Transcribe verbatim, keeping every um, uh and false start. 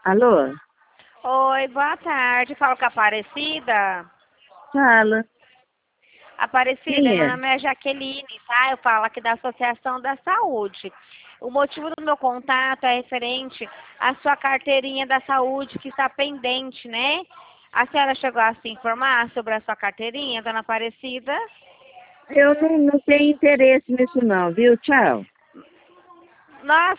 Alô? Oi, boa tarde. Falo com a Aparecida. Fala. Aparecida, Quem meu é? nome é Jaqueline, tá? Eu falo aqui da Associação da Saúde. O motivo do meu contato é referente à sua carteirinha da saúde que está pendente, né? A senhora chegou a se informar sobre a sua carteirinha, dona Aparecida? Eu não, não tenho interesse nisso não, viu? Tchau. Nós